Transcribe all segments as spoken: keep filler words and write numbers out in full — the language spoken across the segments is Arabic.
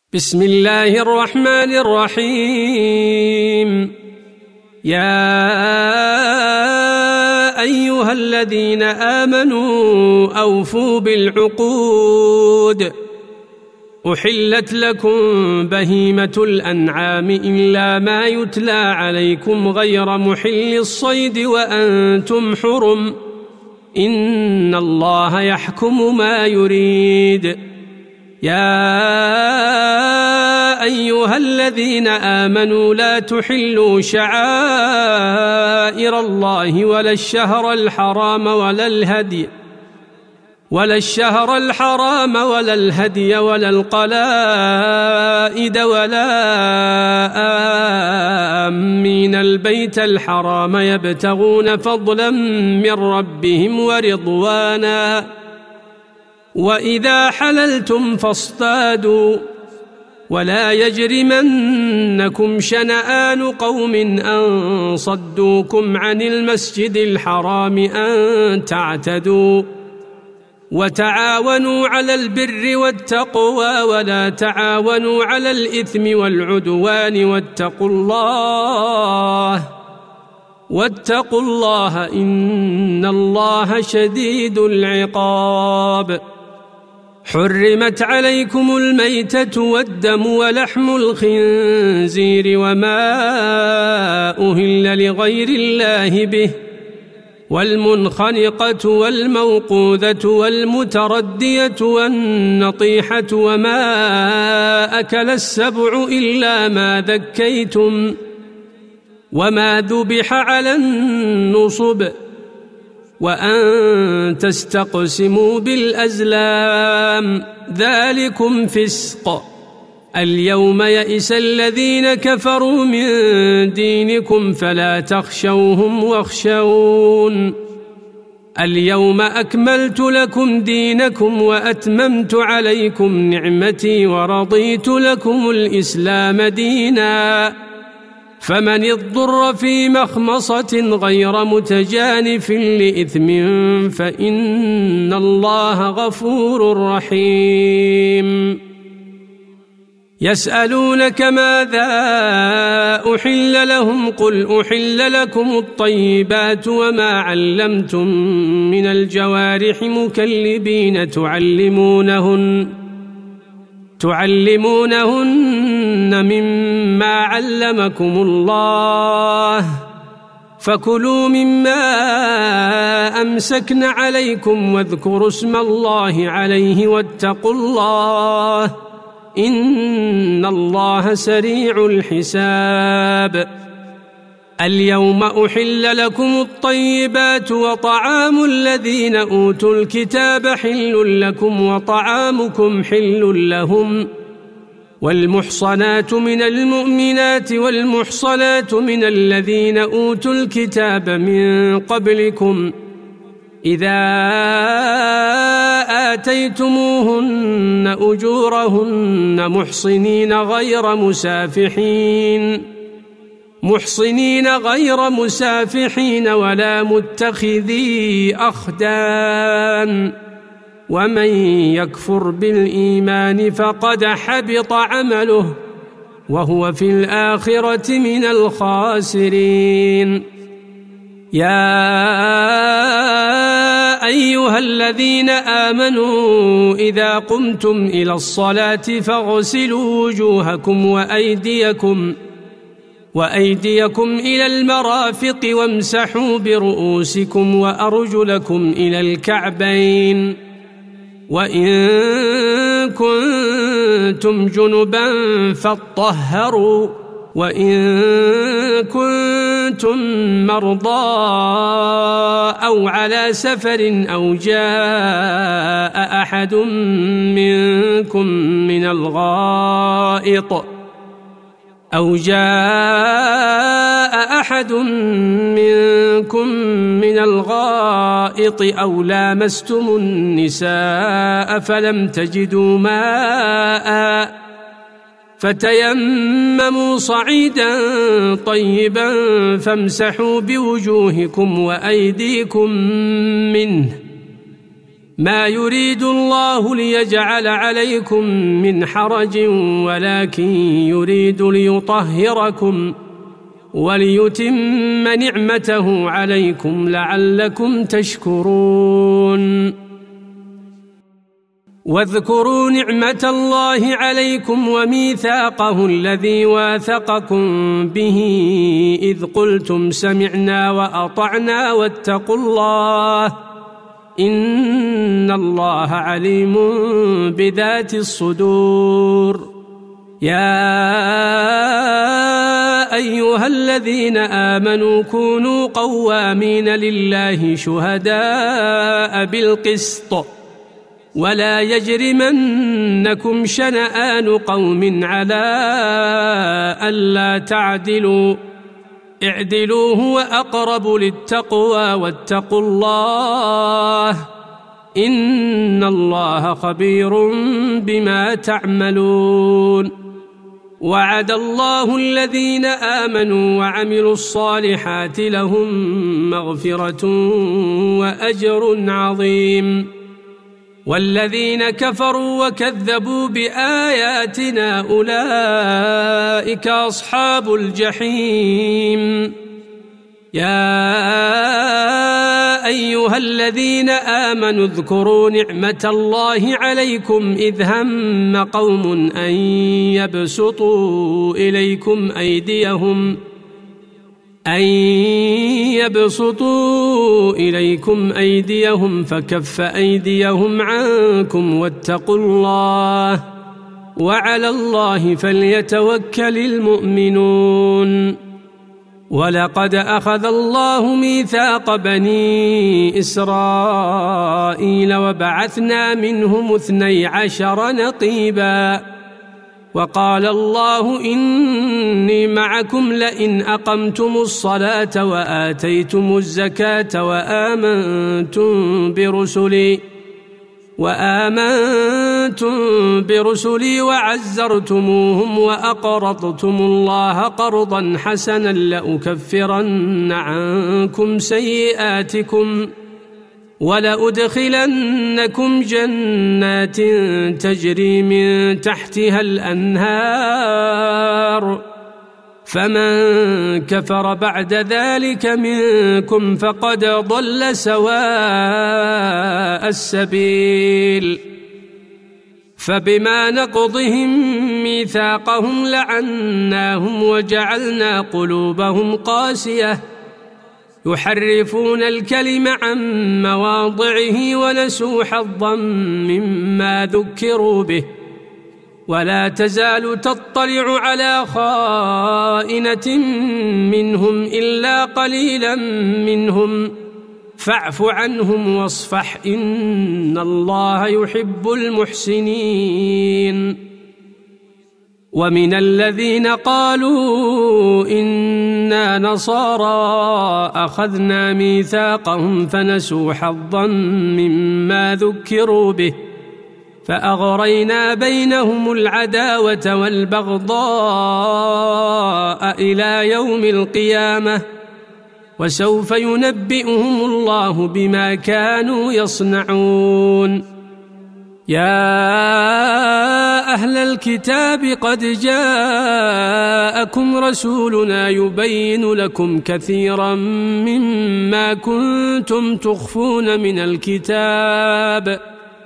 بسم الله الرحمن الرحيم. يا أيها الذين آمنوا أوفوا بالعقود. أحلت لكم بهيمة الأنعام إلا ما يتلى عليكم غير محل الصيد وأنتم حرم، إن الله يحكم ما يريد. يا أيها الذين آمنوا لا تحلوا شعائر الله ولا الشهر الحرام ولا الهدي ولا الشهر الحرام ولا الهدي ولا القلائد ولا آمين البيت الحرام يبتغون فضلا من ربهم ورضوانا. وإذا حللتم فاصطادوا ولا يجرمنكم شنآن قوم أن صدوكم عن المسجد الحرام أن تعتدوا. وتعاونوا على البر والتقوى ولا تعاونوا على الإثم والعدوان واتقوا الله واتقوا الله إن الله شديد العقاب. حرمت عليكم الميتة والدم ولحم الخنزير وما أهل لغير الله به والمنخنقة والموقوذة والمتردية والنطيحة وما أكل السبع إلا ما ذكيتم وما ذبح على النصب وأن تستقسموا بالأزلام ذلكم فسق. اليوم يئس الذين كفروا من دينكم فلا تخشوهم واخشون. اليوم أكملت لكم دينكم وأتممت عليكم نعمتي ورضيت لكم الإسلام دينا. فمن اضطر في مخمصة غير متجانف لإثم فإن الله غفور رحيم. يسألونك ماذا أحل لهم قل أحل لكم الطيبات وما علمتم من الجوارح مكلبين تعلمونهن تعلمونهن مما علمكم الله فكلوا مما أمسكن عليكم واذكروا اسم الله عليه واتقوا الله إن الله سريع الحساب. اليوم أحل لكم الطيبات وطعام الذين أوتوا الكتاب حل لكم وطعامكم حل لهم. والمحصنات من المؤمنات والمحصنات من الذين أوتوا الكتاب من قبلكم إذا آتيتموهن أجورهن محصنين غير مسافحين محصنين غير مسافحين ولا متخذي أخدان ومن يكفر بالإيمان فقد حبط عمله وهو في الآخرة من الخاسرين. يا أيها الذين آمنوا إذا قمتم إلى الصلاة فاغسلوا وجوهكم وأيديكم وأيديكم إلى المرافق وامسحوا برؤوسكم وأرجلكم إلى الكعبين وإن كنتم جنبا فاطهروا وإن كنتم مرضى أو على سفر أو جاء أحد منكم من الغائط أو جاء أحد منكم من الغائط أو لامستم النساء فلم تجدوا ماء فتيمموا صعيدا طيبا فامسحوا بوجوهكم وأيديكم منه ما يريد الله ليجعل عليكم من حرج ولكن يريد ليطهركم وليتم نعمته عليكم لعلكم تشكرون واذكروا نعمة الله عليكم وميثاقه الذي واثقكم به إذ قلتم سمعنا وأطعنا واتقوا الله إن الله عليم بذات الصدور يا أيها الذين آمنوا كونوا قوامين لله شهداء بالقسط ولا يجرمنكم شنآن قوم على ألا تعدلوا اعدلوا هو أقرب للتقوى واتقوا الله إن الله خبير بما تعملون وعد الله الذين آمنوا وعملوا الصالحات لهم مغفرة وأجر عظيم والذين كفروا وكذبوا بآياتنا أولئك أصحاب الجحيم يا أيها الذين آمنوا اذكروا نعمة الله عليكم إذ هم قوم أن يبسطوا إليكم أيديهم أن يبسطوا إليكم أيديهم فكف أيديهم عنكم واتقوا الله وعلى الله فليتوكل المؤمنون ولقد أخذ الله ميثاق بني إسرائيل وبعثنا منهم اثني عشر نقيبا وقال الله إني معكم لئن أقمتم الصلاة وآتيتم الزكاة وآمنتم برسلي وآمنتم برسلي وعزرتموهم وأقرضتم الله قرضا حسنا لأكفرن عنكم سيئاتكم ولأدخلنكم جنات تجري من تحتها الأنهار فمن كفر بعد ذلك منكم فقد ضل سواء السبيل فبما نقضهم ميثاقهم لعناهم وجعلنا قلوبهم قاسية يحرفون الكلم عن مواضعه ونسوا حظا مما ذكروا به ولا تزال تطلع على خائنة منهم إلا قليلا منهم فاعف عنهم واصفح إن الله يحب المحسنين ومن الذين قالوا إنا نصارى أخذنا ميثاقهم فنسوا حظا مما ذكروا به فأغرينا بينهم العداوة والبغضاء إلى يوم القيامة وسوف ينبئهم الله بما كانوا يصنعون يا أهل الكتاب قد جاءكم رسولنا يبين لكم كثيرا مما كنتم تخفون من الكتاب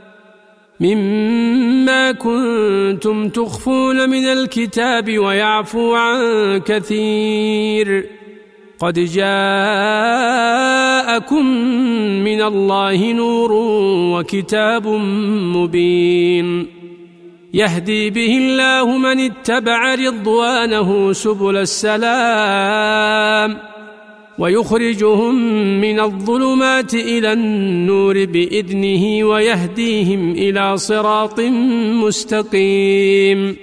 مما كنتم تخفون من الكتاب ويعفو عن كثير قد جاءكم من الله نور وكتاب مبين يهدي به الله من اتبع رضوانه سبل السلام ويخرجهم من الظلمات إلى النور بإذنه ويهديهم إلى صراط مستقيم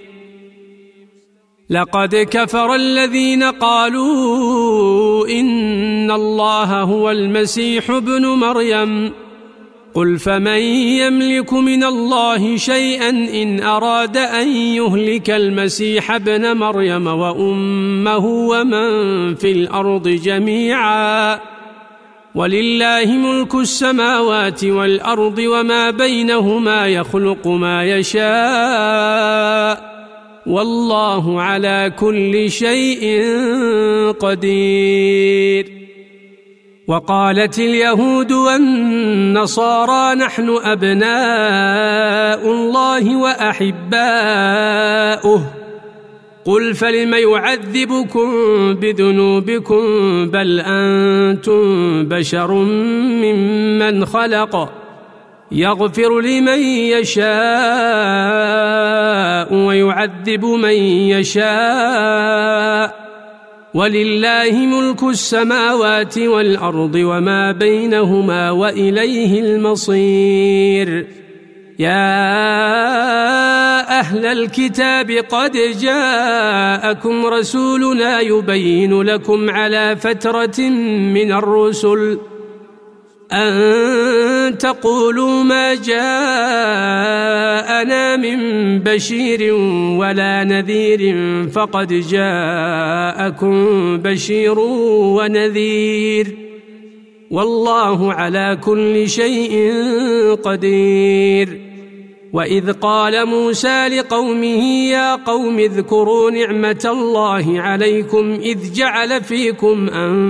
لقد كفر الذين قالوا إن الله هو المسيح ابن مريم قل فمن يملك من الله شيئا إن أراد أن يهلك المسيح ابن مريم وأمه ومن في الأرض جميعا ولله ملك السماوات والأرض وما بينهما يخلق ما يشاء والله على كل شيء قدير. وقالت اليهود والنصارى نحن أبناء الله وأحباؤه قل فلم يعذبكم بذنوبكم بل أنتم بشر ممن خلق يغفر لمن يشاء ويعذب من يشاء ولله ملك السماوات والأرض وما بينهما وإليه المصير. يا أهل الكتاب قد جاءكم رسولنا يبين لكم على فترة من الرسل أن تقولوا ما جاءنا من بشير ولا نذير فقد جاءكم بشير ونذير والله على كل شيء قدير. وإذ قال موسى لقومه يا قوم اذكروا نعمة الله عليكم إذ جعل فيكم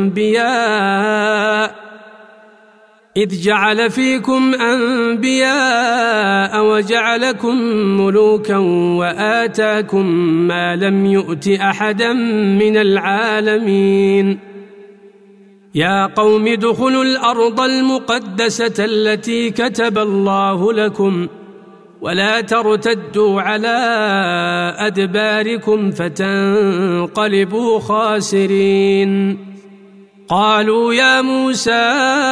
أنبياء إذ جعل فيكم أنبياء وجعلكم ملوكا وآتاكم ما لم يؤت أحدا من العالمين. يا قوم ادخلوا الأرض المقدسة التي كتب الله لكم ولا ترتدوا على أدباركم فتنقلبوا خاسرين. قالوا يا موسى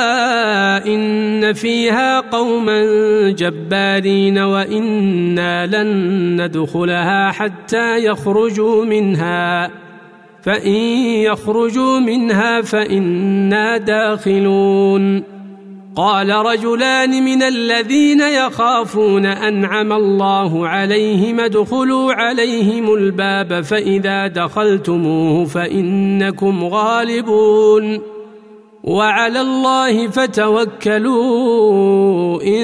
إن فيها قوما جبارين وإنا لن ندخلها حتى يخرجوا منها فإن يخرجوا منها فإنا داخلون. قال رجلان من الذين يخافون أنعم الله عليهم ادخلوا عليهم الباب فإذا دخلتموه فإنكم غالبون وعلى الله فتوكلوا إن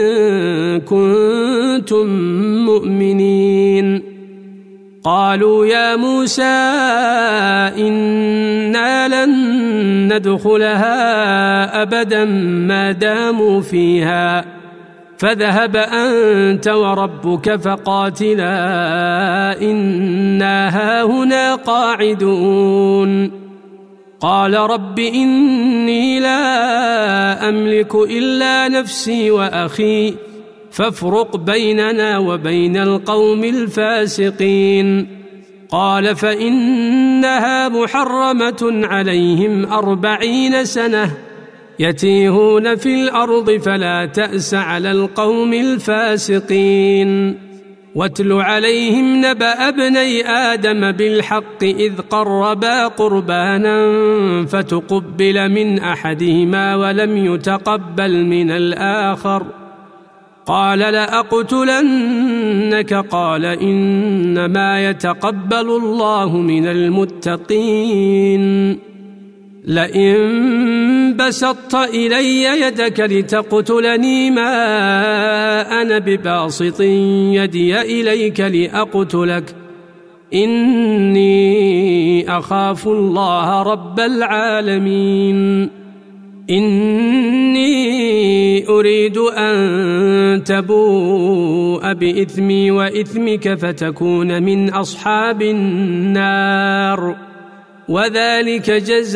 كنتم مؤمنين. قالوا يا موسى إنا لن ندخلها أبدا ما داموا فيها فاذهب أنت وربك فقاتلا إنا هاهنا قاعدون. قال رب إني لا أملك إلا نفسي وأخي فافرق بيننا وبين القوم الفاسقين. قال فإنها محرمة عليهم أربعين سنة يتيهون في الأرض فلا تأس على القوم الفاسقين. واتل عليهم نبأ ابني آدم بالحق إذ قربا قربانا فتقبل من أحدهما ولم يتقبل من الآخر قال لأقتلنك قال إنما يتقبل الله من المتقين. لئن بسطت إلي يدك لتقتلني ما أنا بباسط يدي إليك لأقتلك إني أخاف الله رب العالمين. إني أريد أن تبوء بإثمي وإثمك فتكون من أصحاب النار وذلك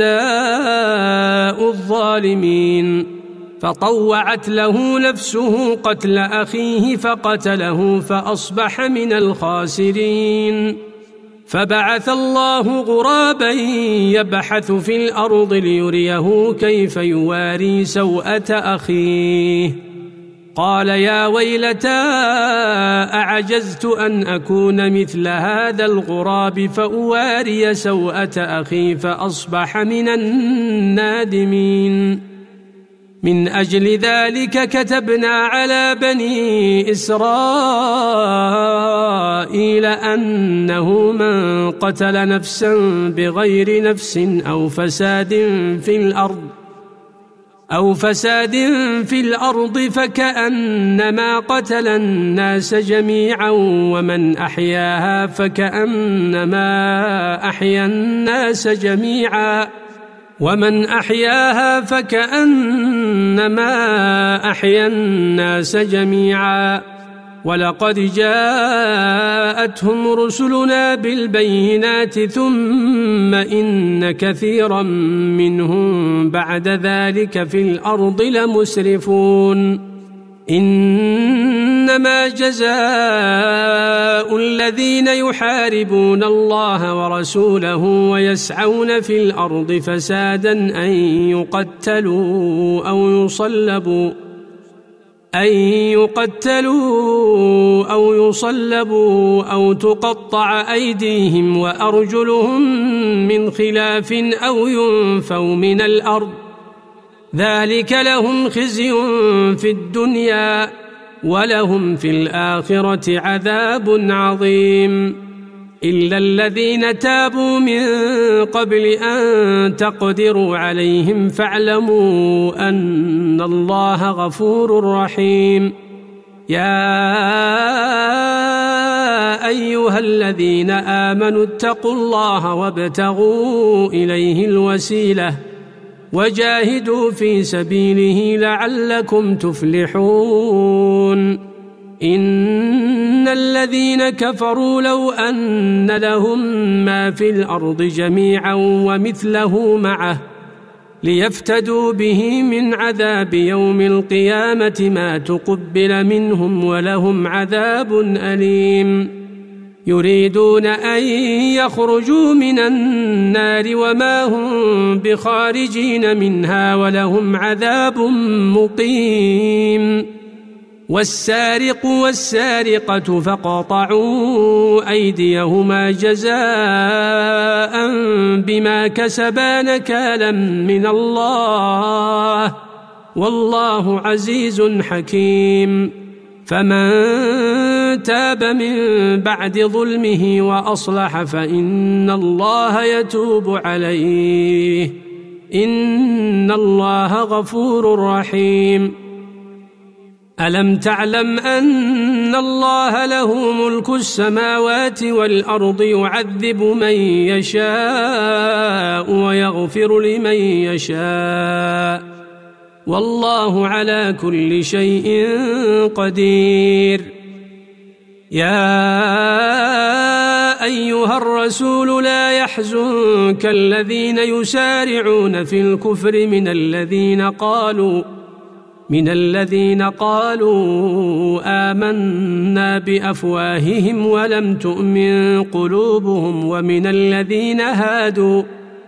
جزاء الظالمين. فطوعت له نفسه قتل أخيه فقتله فأصبح من الخاسرين. فبعث الله غرابا يبحث في الأرض ليريه كيف يواري سوءة أخيه قال يا ويلتى أعجزت أن أكون مثل هذا الغراب فأواري سوءة أخي فأصبح من النادمين. من أجل ذلك كتبنا على بني إسرائيل أنه من قتل نفسا بغير نفس أو فساد في الأرض أو فساد في الأرض فكأنما قتل الناس جميعا ومن أحياها فكأنما أحيا الناس جميعا ومن أحياها فكأنما أحيا الناس جميعا ولقد جاءتهم رسلنا بالبينات ثم إن كثيرا منهم بعد ذلك في الأرض لمسرفون إنما جزاء الذين يحاربون الله ورسوله ويسعون في الأرض فسادا أن يقتلوا أو يصلبوا أن يقتلوا أو يصلبوا أو تقطع أيديهم وأرجلهم من خلاف أو ينفوا من الأرض ذلك لهم خزي في الدنيا ولهم في الآخرة عذاب عظيم إلا الذين تابوا من قبل أن تقدروا عليهم فاعلموا أن الله غفور رحيم يا أيها الذين آمنوا اتقوا الله وابتغوا إليه الوسيلة وجاهدوا في سبيله لعلكم تفلحون إن الذين كفروا لو أن لهم ما في الأرض جميعا ومثله معه ليفتدوا به من عذاب يوم القيامة ما تقبل منهم ولهم عذاب أليم يريدون أن يخرجوا من النار وما هم بخارجين منها ولهم عذاب مقيم والسارق والسارقة فاقطعوا أيديهما جزاء بما كسبا نكالا من الله والله عزيز حكيم فمن تاب من بعد ظلمه وأصلح فإن الله يتوب عليه إن الله غفور رحيم ألم تعلم أن الله له ملك السماوات والأرض يعذب من يشاء ويغفر لمن يشاء والله على كل شيء قدير يا أيها الرسول لا يحزنك الذين يسارعون في الكفر من الذين قالوا من الذين قالوا آمنا بأفواههم ولم تؤمن قلوبهم ومن الذين هادوا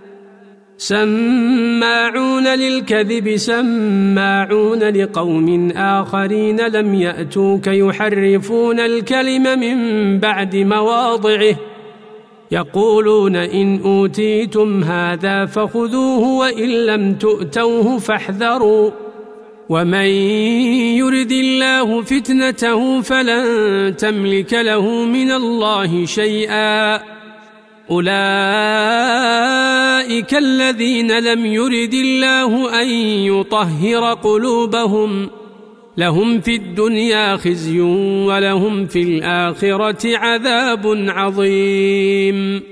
سماعون للكذب سماعون لقوم آخرين لم يأتوك يحرفون الكلم من بعد مواضعه يقولون إن أوتيتم هذا فخذوه وإن لم تؤتوه فاحذروا ومن يرد الله فتنته فلن تملك له من الله شيئا أولئك الذين لم يرد الله أن يطهر قلوبهم لهم في الدنيا خزي ولهم في الآخرة عذاب عظيم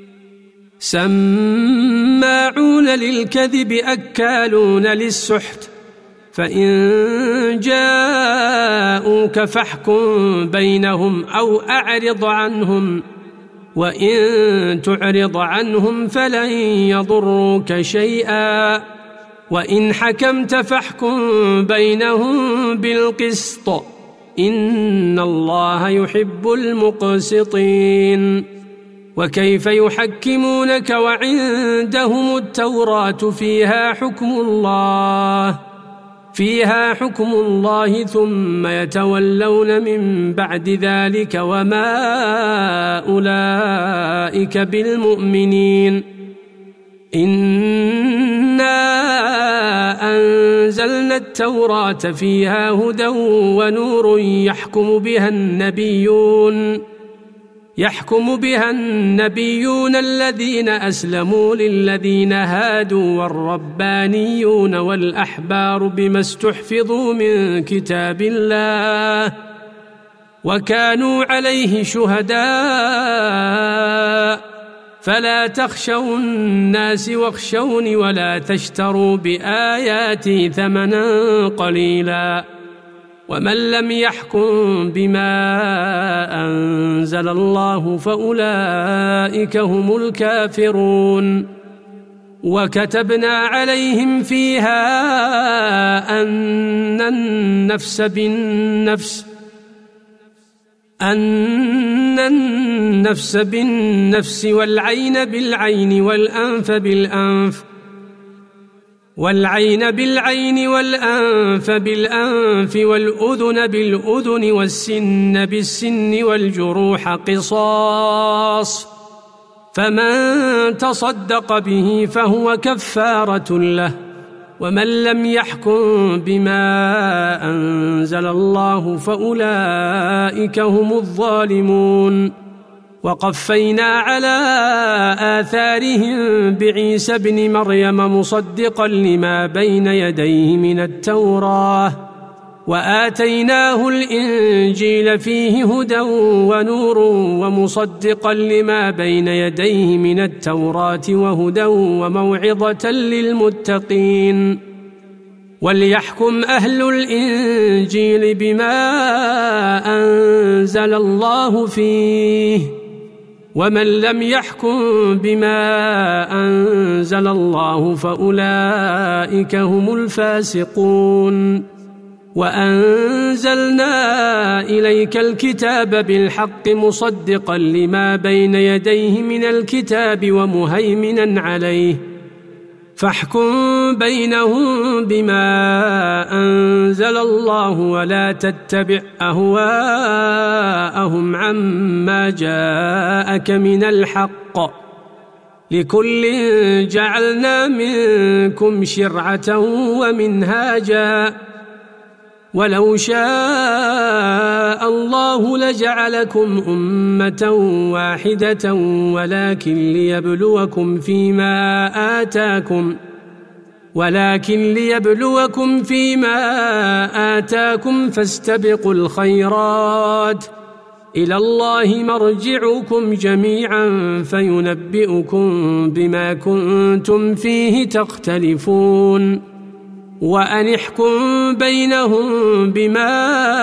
سماعون للكذب أكالون للسحت فإن جاءوك فاحكم بينهم أو أعرض عنهم وإن تعرض عنهم فلن يضروك شيئا وإن حكمت فاحكم بينهم بالقسط إن الله يحب المقسطين وكيف يحكمونك وعندهم التوراة فيها حكم الله فيها حكم الله ثم يتولون من بعد ذلك وما أولئك بالمؤمنين إنا أنزلنا التوراة فيها هدى ونور يحكم بها النبيون يحكم بها النبيون الذين أسلموا للذين هادوا والربانيون والأحبار بما استحفظوا من كتاب الله وكانوا عليه شهداء فلا تخشوا الناس واخشوني ولا تشتروا بآياتي ثمنا قليلا ومن لم يحكم بما أنزل الله فأولئك هم الكافرون وكتبنا عليهم فيها أن النفس بالنفس أن النفس بالنفس والعين بالعين والأنف بالأنف والعين بالعين والأنف بالأنف والأذن بالأذن والسن بالسن والجروح قصاص فمن تصدق به فهو كفارة له ومن لم يحكم بما أنزل الله فأولئك هم الظالمون وقفينا على آثارهم بعيسى ابن مريم مصدقا لما بين يديه من التوراة وآتيناه الإنجيل فيه هدى ونور ومصدقا لما بين يديه من التوراة وهدى وموعظة للمتقين وليحكم أهل الإنجيل بما أنزل الله فيه ومن لم يحكم بما أنزل الله فأولئك هم الفاسقون وأنزلنا إليك الكتاب بالحق مصدقا لما بين يديه من الكتاب ومهيمنا عليه فاحكم بينهم بما أنزل الله ولا تتبع أهواءهم عما جاءك من الحق لكل جعلنا منكم شرعة ومنهاجا ولو شاء الله لجعلكم أمة واحدة ولكن ليبلوكم فيما آتاكم ولكن ليبلوكم فيما آتاكم فاستبقوا الخيرات إلى الله مرجعكم جميعا فينبئكم بما كنتم فيه تختلفون وأن احكم بينهم بما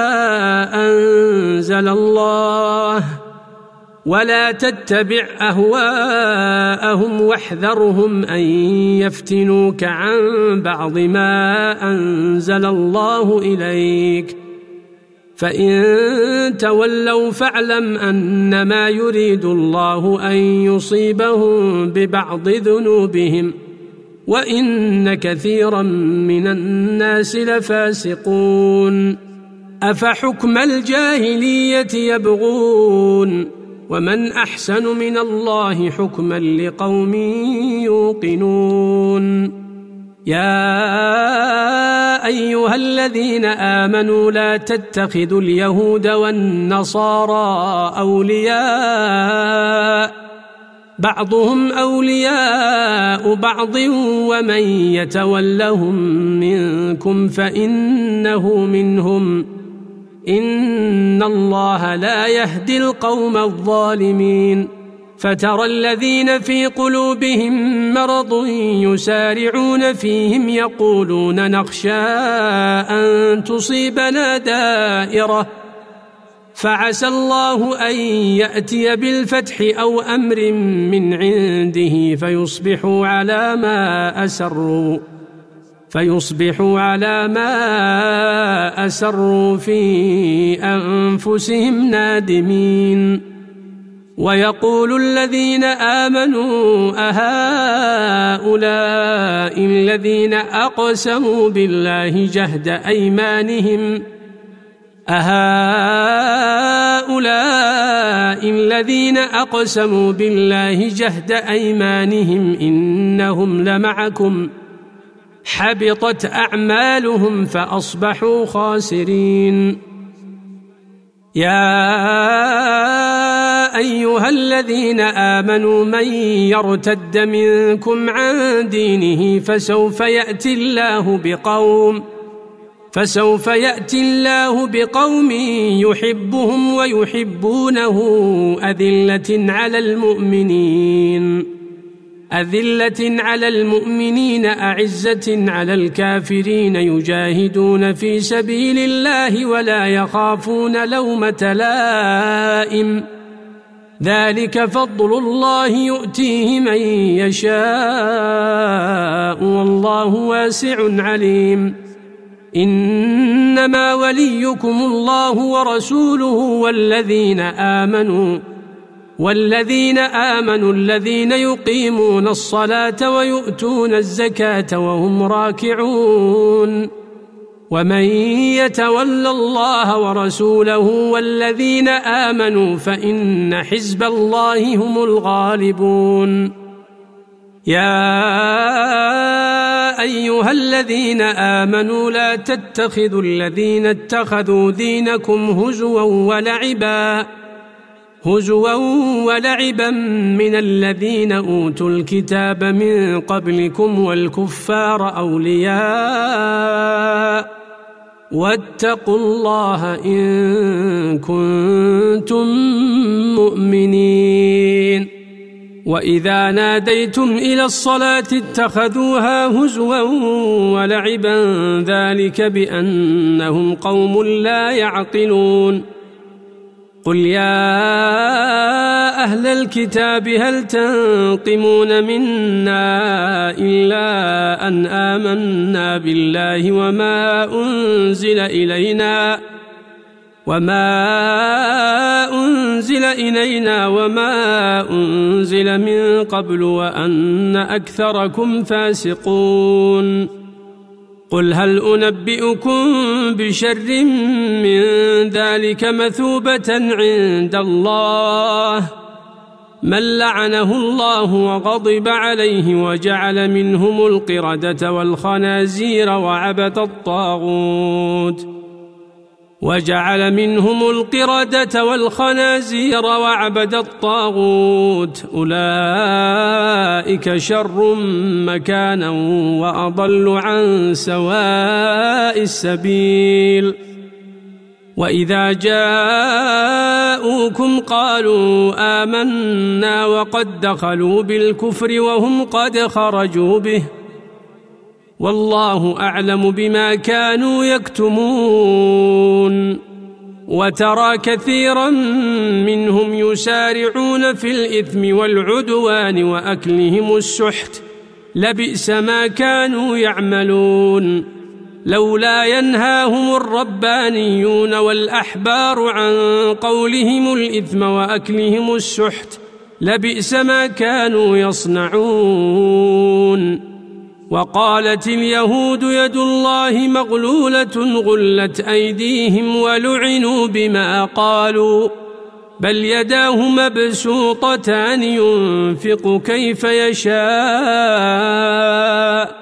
أنزل الله ولا تتبع أهواءهم واحذرهم أن يفتنوك عن بعض ما أنزل الله إليك فإن تولوا فاعلم أنما يريد الله أن يصيبهم ببعض ذنوبهم وإن كثيرا من الناس لفاسقون أفحكم الجاهلية يبغون ومن أحسن من الله حكما لقوم يوقنون يا أيها الذين آمنوا لا تتخذوا اليهود والنصارى أولياء بعضهم أولياء بعض ومن يتولهم منكم فإنه منهم إن الله لا يهدي القوم الظالمين فترى الذين في قلوبهم مرض يسارعون فيهم يقولون نخشى أن تصيبنا دائرة فعسى الله أن يأتي بالفتح أو أمر من عنده فيصبحوا على ما أسروا فيصبحوا على ما أسروا في أنفسهم نادمين ويقول الذين آمنوا أهؤلاء الذين أقسموا بالله جهد أيمانهم أهؤلاء الذين أقسموا بالله جهد أيمانهم إنهم لمعكم حبطت أعمالهم فأصبحوا خاسرين يا أيها الذين آمنوا من يرتد منكم عن دينه فسوف يأتي الله بقوم فسوف يأتي الله بقوم يحبهم ويحبونه أذلة على المؤمنين أذلة على المؤمنين أعزة على الكافرين يجاهدون في سبيل الله ولا يخافون لومة لائم ذلك فضل الله يؤتيه من يشاء والله واسع عليم إنما وليكم الله ورسوله والذين آمنوا والذين آمنوا الذين يقيمون الصلاة ويؤتون الزكاة وهم راكعون ومن يتول الله ورسوله والذين آمنوا فإن حزب الله هم الغالبون يا أيها الذين آمنوا لا تتخذوا الذين اتخذوا دينكم هزوا ولعبا هزوا ولعبا من الذين أوتوا الكتاب من قبلكم والكفار أولياء واتقوا الله إن كنتم مؤمنين وإذا ناديتم إلى الصلاة اتخذوها هزوا ولعبا ذلك بأنهم قوم لا يعقلون قل يا أهل الكتاب هل تنقمون منا إلا أن آمنا بالله وما أنزل إلينا وما أنزل إلينا وما أنزل من قبل وأن أكثركم فاسقون قل هل أنبئكم بشر من ذلك مثوبة عند الله من لعنه الله وغضب عليه وجعل منهم القردة والخنازير وعبد الطاغوت وجعل منهم القردة والخنازير وعبد الطاغوت أولئك شر مكانا وأضل عن سواء السبيل وإذا جاءوكم قالوا آمنا وقد دخلوا بالكفر وهم قد خرجوا به والله أعلم بما كانوا يكتمون وترى كثيرا منهم يسارعون في الإثم والعدوان وأكلهم السحت لبئس ما كانوا يعملون لولا ينهاهم الربانيون والأحبار عن قولهم الإثم وأكلهم السحت لبئس ما كانوا يصنعون وقالت اليهود يد الله مغلولة غلت أيديهم ولعنوا بما قالوا بل يداه مبسوطتان ينفق كيف يشاء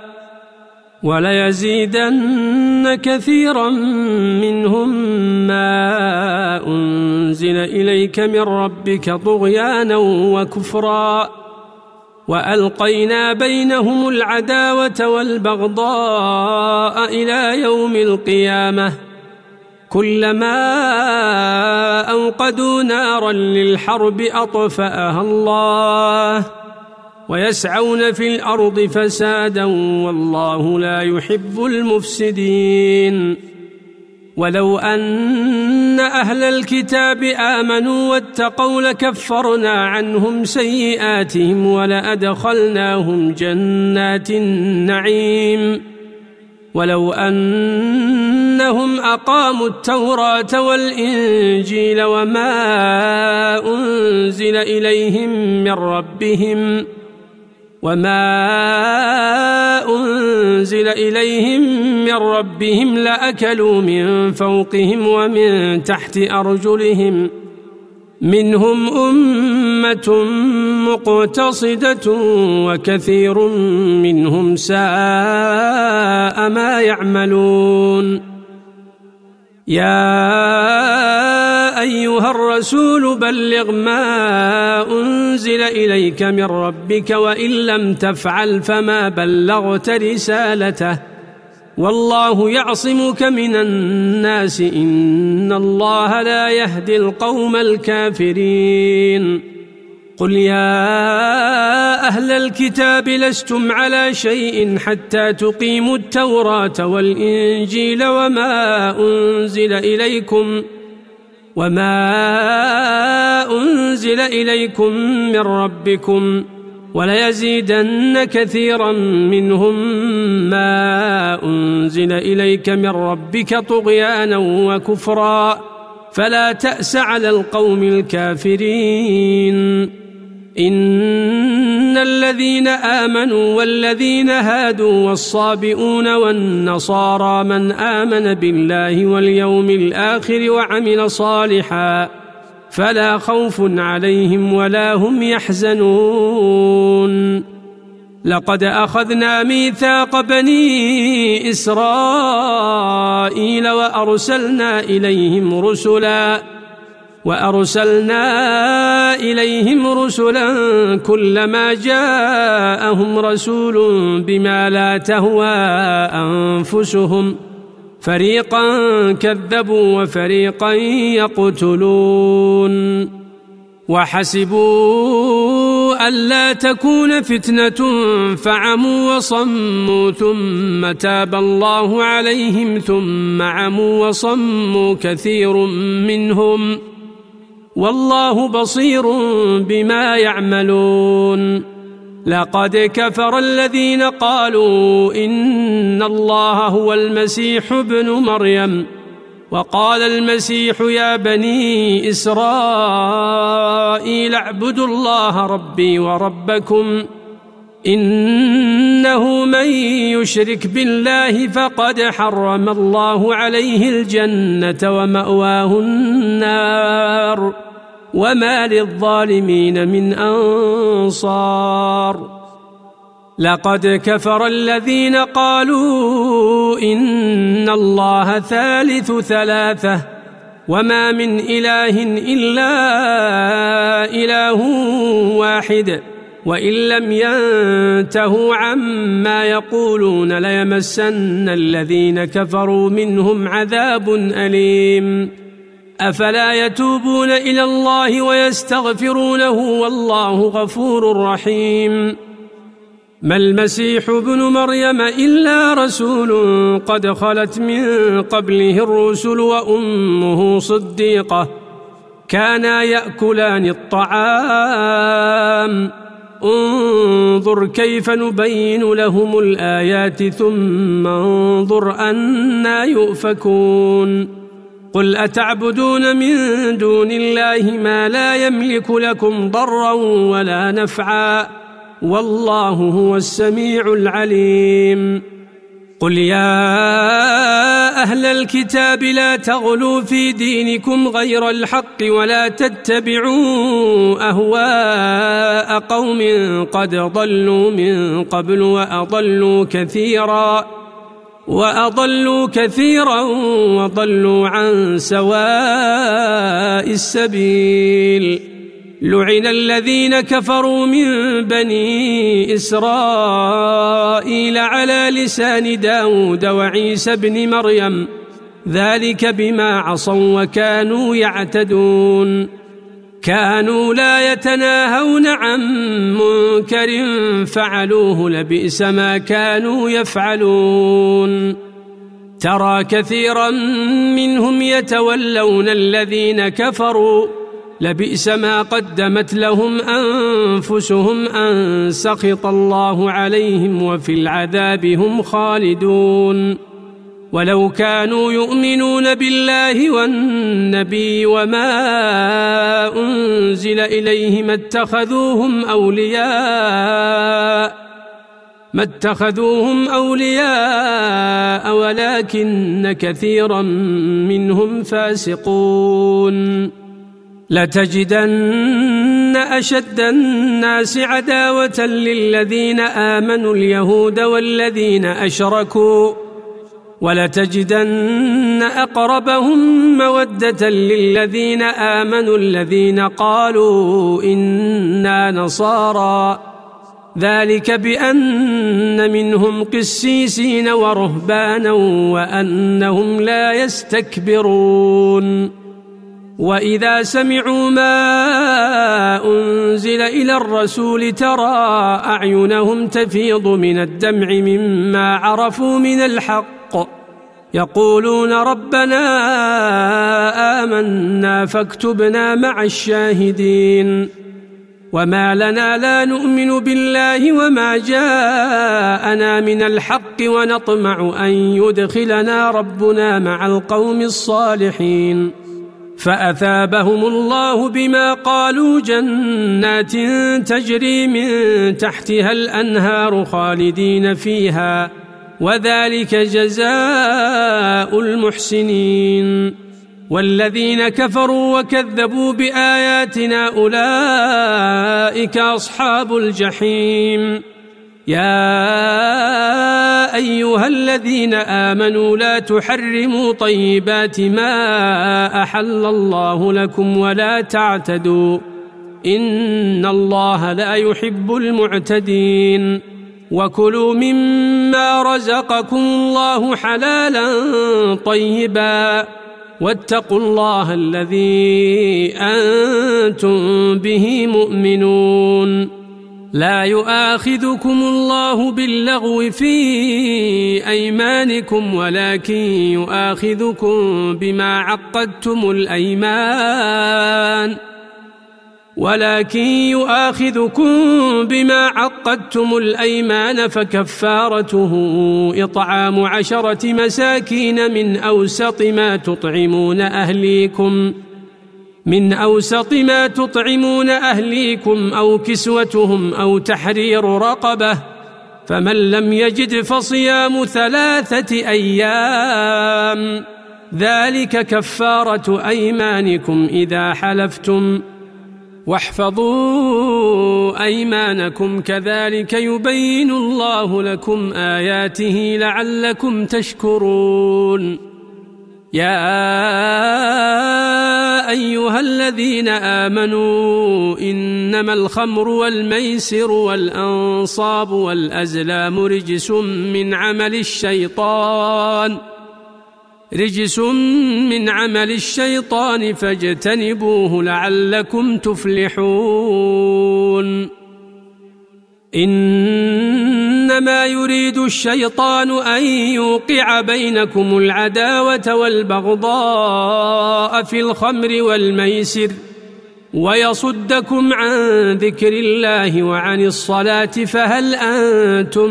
وليزيدن كثيرا منهم ما أنزل إليك من ربك طغيانا وكفرا وألقينا بينهم العداوة والبغضاء إلى يوم القيامة كلما أوقدوا نارا للحرب أطفأها الله ويسعون في الأرض فسادا والله لا يحب المفسدين ولو أن أهل الكتاب آمنوا واتقوا لكفرنا عنهم سيئاتهم ولأدخلناهم جنات النعيم ولو أنهم أقاموا التوراة والإنجيل وما أنزل إليهم من ربهم وما أنزل إليهم من ربهم لأكلوا من فوقهم ومن تحت أرجلهم منهم أمة مقتصدة وكثير منهم ساء ما يعملون يا أيها الرسول بلغ ما أنزل إليك من ربك وإن لم تفعل فما بلغت رسالته والله يعصمك من الناس إن الله لا يهدي القوم الكافرين قل يا أهل الكتاب لستم على شيء حتى تقيموا التوراة والإنجيل وما أنزل إليكم وما أنزل إليكم من ربكم وليزيدن كثيرا منهم ما أنزل إليك من ربك طغيانا وكفرا فلا تأس على القوم الكافرين إن الذين آمنوا والذين هادوا والصابئون والنصارى من آمن بالله واليوم الآخر وعمل صالحا فلا خوف عليهم ولا هم يحزنون لقد أخذنا ميثاق بني إسرائيل وأرسلنا إليهم رسلا وأرسلنا إليهم رسلا كلما جاءهم رسول بما لا تهوى أنفسهم فريقا كذبوا وفريقا يقتلون وحسبوا ألا تكون فتنة فعموا وصموا ثم تاب الله عليهم ثم عموا وصموا كثير منهم والله بصير بما يعملون لقد كفر الذين قالوا إن الله هو المسيح ابن مريم وقال المسيح يا بني إسرائيل اعبدوا الله ربي وربكم إنه من يشرك بالله فقد حرم الله عليه الجنة ومأواه النار وما للظالمين من أنصار لقد كفر الذين قالوا إن الله ثالث ثلاثة وما من إله إلا إله واحد وإن لم ينتهوا عما يقولون ليمسن الذين كفروا منهم عذاب أليم أفلا يتوبون إلى الله ويستغفرونه والله غفور رحيم ما المسيح ابن مريم إلا رسول قد خلت من قبله الرسل وأمه صديقة كانا يأكلان الطعام انظر كيف نبين لهم الآيات ثم انظر أنا يؤفكون قل أتعبدون من دون الله ما لا يملك لكم ضرا ولا نفعا والله هو السميع العليم قل يا أهل الكتاب لا تغلوا في دينكم غير الحق ولا تتبعوا أهواء قوم قد ضلوا من قبل وأضلوا كثيرا وأضلوا كثيرا وضلوا عن سواء السبيل لعن الذين كفروا من بني إسرائيل على لسان داود وعيسى بن مريم ذلك بما عصوا وكانوا يعتدون كانوا لا يتناهون عن منكر فعلوه لبئس ما كانوا يفعلون ترى كثيرا منهم يتولون الذين كفروا لبئس ما قدمت لهم أنفسهم أن سخط الله عليهم وفي العذاب هم خالدون ولو كانوا يؤمنون بالله والنبي وما أنزل إليه ما اتخذوهم أولياء ما اتخذوهم أولياء ولكن كثيرا منهم فاسقون لتجدن أشد الناس عداوة للذين آمنوا اليهود والذين أشركوا ولتجدن أقربهم مودة للذين آمنوا الذين قالوا إنا نصارى ذلك بأن منهم قسيسين ورهبانا وأنهم لا يستكبرون وإذا سمعوا ما أنزل إلى الرسول ترى أعينهم تفيض من الدمع مما عرفوا من الحق يقولون ربنا آمنا فاكتبنا مع الشاهدين وما لنا لا نؤمن بالله وما جاءنا من الحق ونطمع أن يدخلنا ربنا مع القوم الصالحين فأثابهم الله بما قالوا جنات تجري من تحتها الأنهار خالدين فيها وذلك جزاء المحسنين والذين كفروا وكذبوا بآياتنا أولئك أصحاب الجحيم يا أيها الذين آمنوا لا تحرموا طيبات ما أحل الله لكم ولا تعتدوا إن الله لا يحب المعتدين وكلوا مما رزقكم الله حلالا طيبا واتقوا الله الذي أنتم به مؤمنون لا يؤاخذكم الله باللغو في أيمانكم ولكن يؤاخذكم بما عقدتم الأيمان ولكن يؤاخذكم بما عقدتم الأيمان فكفارته إطعام عشرة مساكين من أوسط ما تطعمون أهليكم من أوسط ما تطعمون أهليكم أو كسوتهم أو تحرير رقبة فمن لم يجد فصيام ثلاثة أيام ذلك كفارة أيمانكم إذا حلفتم واحفظوا أيمانكم كذلك يبين الله لكم آياته لعلكم تشكرون يا أيها الذين آمنوا إنما الخمر والميسر والأنصاب والأزلام رجس من عمل الشيطان رجس من عمل الشيطان فاجتنبوه لعلكم تفلحون إنما يريد الشيطان أن يوقع بينكم العداوة والبغضاء في الخمر والميسر ويصدكم عن ذكر الله وعن الصلاة فهل أنتم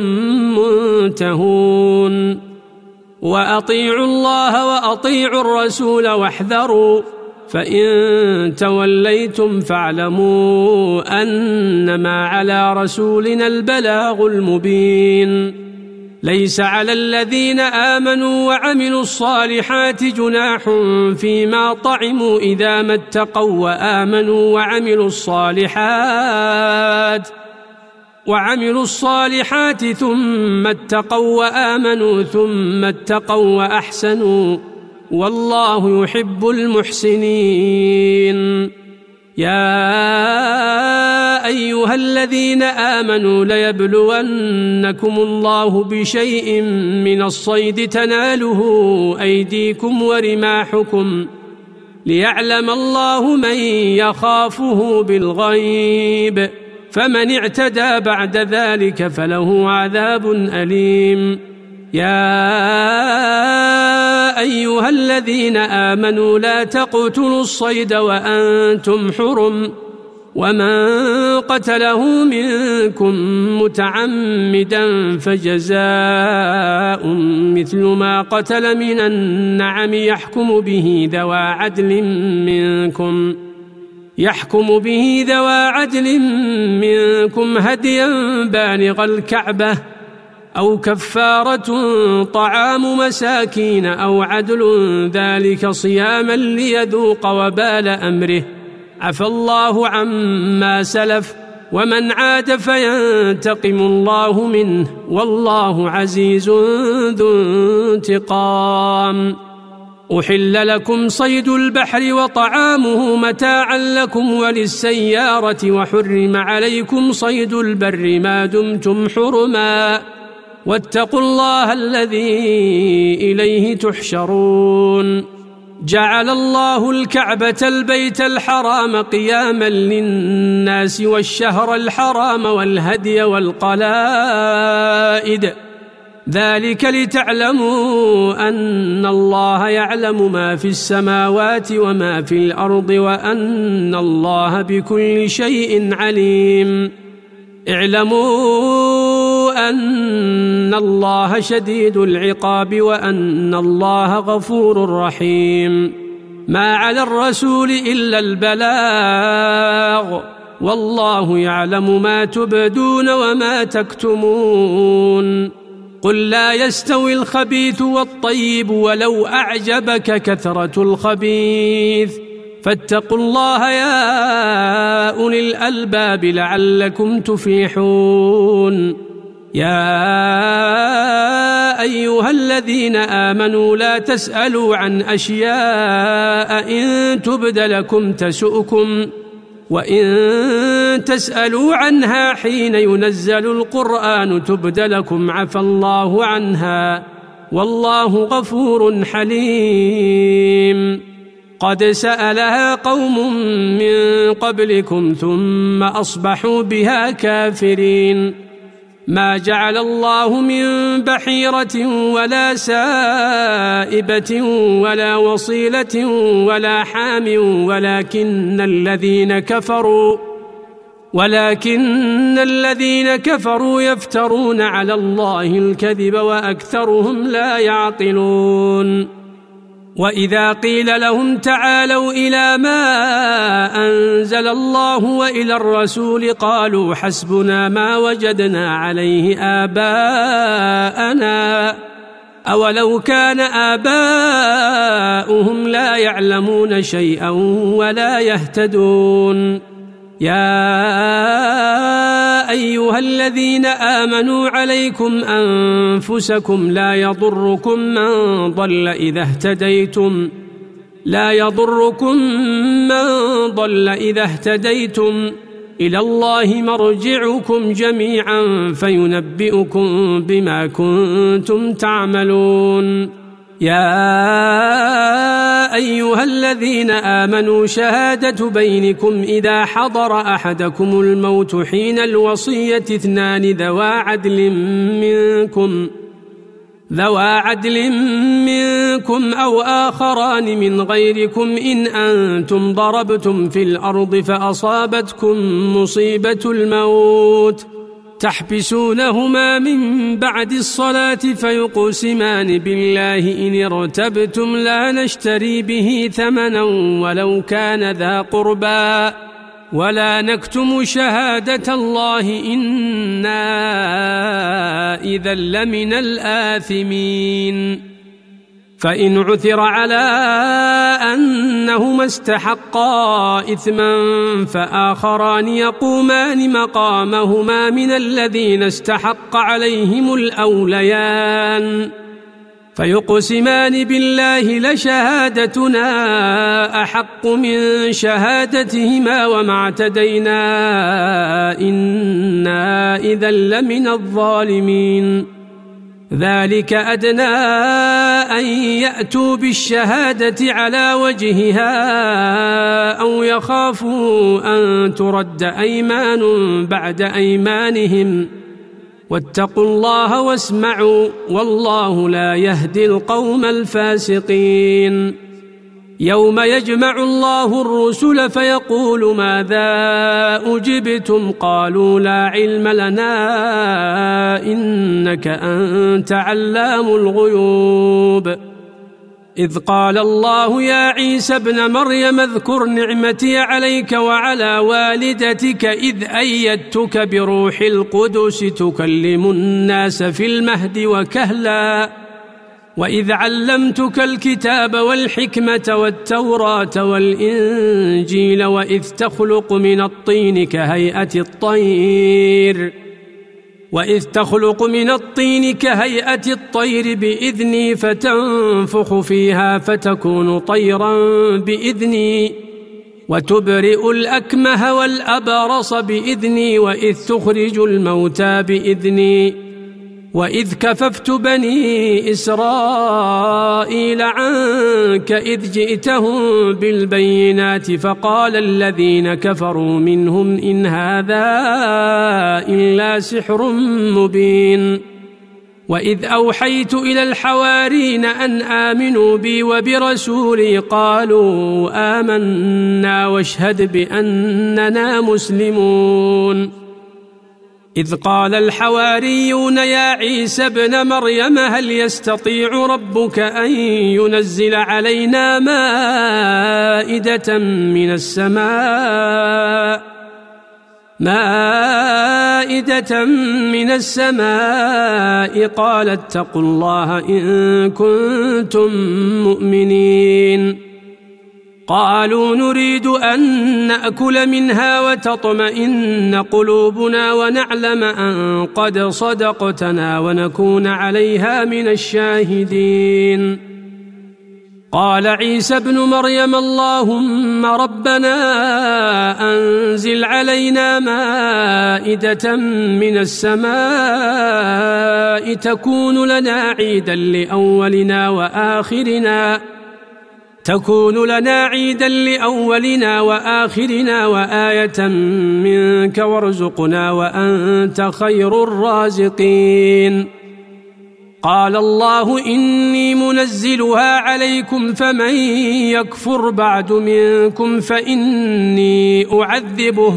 منتهون وأطيعوا الله وأطيعوا الرسول واحذروا فإن توليتم فاعلموا أنما على رسولنا البلاغ المبين ليس على الذين آمنوا وعملوا الصالحات جناح فيما طعموا إذا ما اتقوا وآمنوا وعملوا الصالحات وعملوا الصالحات ثم اتقوا وآمنوا ثم اتقوا وأحسنوا والله يحب المحسنين يا أيها الذين آمنوا ليبلونكم الله بشيء من الصيد تناله أيديكم ورماحكم ليعلم الله من يخافه بالغيب فمن اعتدى بعد ذلك فله عذاب أليم يا أيها الذين آمنوا لا تقتلوا الصيد وأنتم حرم ومن قتله منكم متعمدا فجزاء مثل ما قتل من النعم يحكم به ذوى عدل منكم يحكم به ذوى عدل منكم هديا بالغ الكعبة أو كفارة طعام مساكين أو عدل ذلك صياما ليذوق وبال أمره عفى الله عما سلف ومن عاد فينتقم الله منه والله عزيز ذو انتقام. أحل لكم صيد البحر وطعامه متاعا لكم وللسيارة وحرم عليكم صيد البر ما دمتم حرما واتقوا الله الذي إليه تحشرون. جعل الله الكعبة البيت الحرام قياما للناس والشهر الحرام والهدي والقلائد ذلك لتعلموا أن الله يعلم ما في السماوات وما في الأرض وأن الله بكل شيء عليم. اعلموا أن الله شديد العقاب وأن الله غفور رحيم. ما على الرسول إلا البلاغ والله يعلم ما تبدون وما تكتمون. قل لا يستوي الخبيث والطيب ولو أعجبك كثرة الخبيث فاتقوا الله يا أولي الألباب لعلكم تفلحون. يا أيها الذين آمنوا لا تسألوا عن أشياء إن تبد لكم تسؤكم وإن تسألوا عنها حين ينزل القرآن تبد لكم عفى الله عنها والله غفور حليم. قد سألها قوم من قبلكم ثم أصبحوا بها كافرين. ما جعل الله من بحيرة ولا سائبة ولا وصيلة ولا حام ولكن الذين كفروا ولكن الذين كفروا يفترون على الله الكذب وأكثرهم لا يعقلون. وإذا قيل لهم تعالوا إلى ما أنزل الله وإلى الرسول قالوا حسبنا ما وجدنا عليه آباءنا أولو كان آباؤهم لا يعلمون شيئا ولا يهتدون. يا أيها الذين آمنوا عليكم أنفسكم لا يضركم من ضل إذا اهتديتم لا يضركم من ضل إذا اهتديتم إلى الله مرجعكم جميعا فينبئكم بما كنتم تعملون. يا أيها الذين آمنوا شهادة بينكم إذا حضر أحدكم الموت حين الوصية اثنان ذوى عدل منكم ذوى عدل منكم أو آخران من غيركم إن أنتم ضربتم في الأرض فأصابتكم مصيبة الموت تحبسونهما من بعد الصلاة فيقسمان بالله إن ارتبتم لا نشتري به ثمنا ولو كان ذا قربى ولا نكتم شهادة الله إنا إذا لمن الآثمين. فإن عثر على أنهما استحقا إثما فآخران يقومان مقامهما من الذين استحق عليهم الأوليان فيقسمان بالله لشهادتنا أحق من شهادتهما وما اعتدينا إنا إذا لمن الظالمين. ذلك أدنى أن يأتوا بالشهادة على وجهها أو يخافوا أن ترد أيمان بعد أيمانهم واتقوا الله واسمعوا والله لا يهدي القوم الفاسقين. يوم يجمع الله الرسل فيقول ماذا أجبتم قالوا لا علم لنا إنك أنت علام الغيوب. إذ قال الله يا عيسى ابن مريم اذكر نعمتي عليك وعلى والدتك إذ أيدتك بروح القدس تكلم الناس في المهد وكهلا وإذ علمتك الكتاب والحكمة والتوراة والإنجيل وإذ تخلق من الطين كهيئة الطير وإذ تخلق من الطين كهيئة الطير بإذني فتنفخ فيها فتكون طيرا بإذني وتبرئ الأكمه والأبرص بإذني وإذ تخرج الموتى بإذني وإذ كففت بني إسرائيل عنك إذ جئتهم بالبينات فقال الذين كفروا منهم إن هذا إلا سحر مبين وإذ أوحيت إلى الحوارين أن آمنوا بي وبرسولي قالوا آمنا واشهد بأننا مسلمون إذ قال الحواريون يا عيسى ابن مريم هل يستطيع ربك أن ينزل علينا مائدة من السماء مائدة من السماء قال اتقوا الله إن كنتم مؤمنين قالوا نريد أن نأكل منها وتطمئن قلوبنا ونعلم أن قد صدقتنا ونكون عليها من الشاهدين قال عيسى ابن مريم اللهم ربنا أنزل علينا مائدة من السماء تكون لنا عيدا لأولنا وآخرنا تكون لنا عيدا لأولنا وآخرنا وآية منك وارزقنا وأنت خير الرازقين قال الله إني منزلها عليكم فمن يكفر بعد منكم فإني أعذبه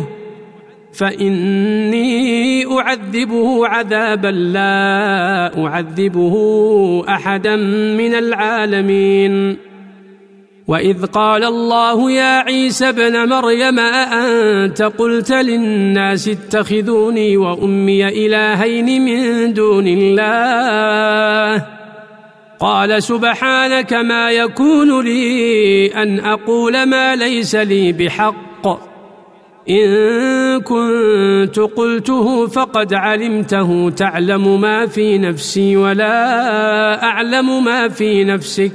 فإني أعذبه عذابا لا أعذبه أحدا من العالمين وإذ قال الله يا عيسى ابن مريم أأنت قلت للناس اتخذوني وأمي إلهين من دون الله قال سبحانك ما يكون لي أن أقول ما ليس لي بحق إن كنت قلته فقد علمته تعلم ما في نفسي ولا أعلم ما في نفسك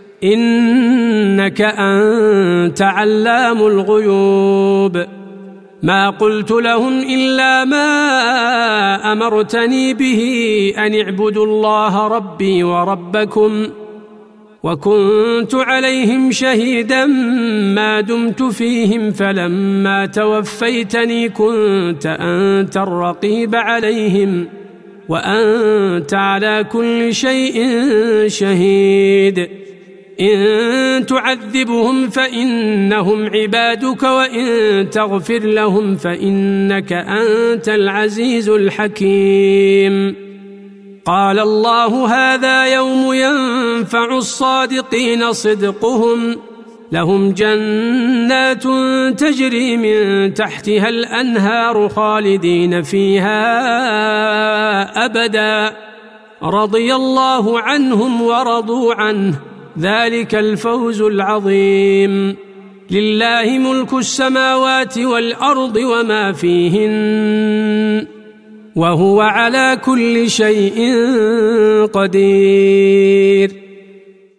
إنك أنت علام الغيوب ما قلت لهم إلا ما أمرتني به أن اعبدوا الله ربي وربكم وكنت عليهم شهيدا ما دمت فيهم فلما توفيتني كنت أنت الرقيب عليهم وأنت على كل شيء شهيد إن تعذبهم فإنهم عبادك وإن تغفر لهم فإنك أنت العزيز الحكيم قال الله هذا يوم ينفع الصادقين صدقهم لهم جنات تجري من تحتها الأنهار خالدين فيها أبدا رضي الله عنهم ورضوا عنه ذلك الفوز العظيم لله ملك السماوات والأرض وما فيهن وهو على كل شيء قدير